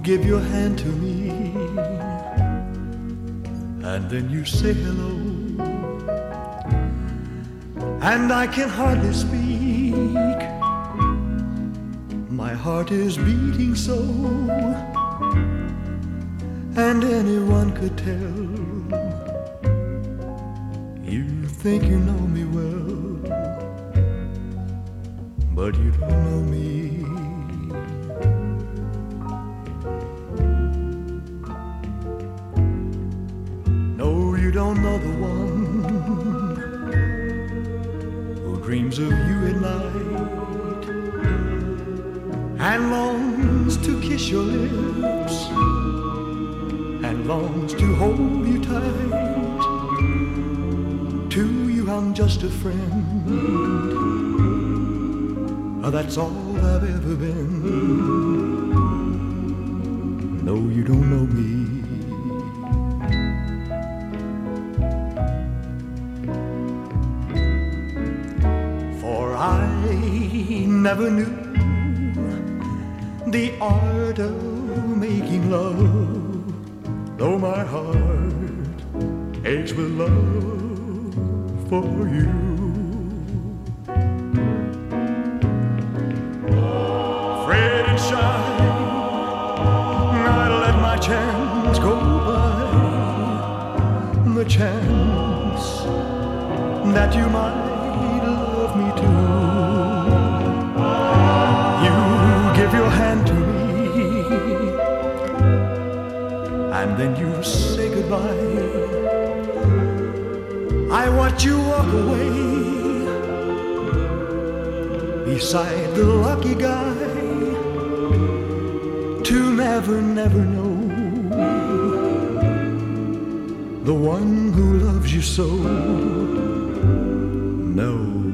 give your hand to me, and then you say hello, and I can hardly speak. My heart is beating so, and anyone could tell. You think you know me well, but you don't know me. No, you don't know the one who dreams of you at night and longs to kiss your lips and longs to hold you tight. To you I'm just a friend, that's all I've ever been. No, you don't know me. For I never knew the art of making love, though my heart aches with love for you. Afraid and shy, I let my chance go by, the chance that you might love me too. You give your hand to me, and then you say goodbye. I watch you walk away beside the lucky guy, to never, never know the one who loves you so. No.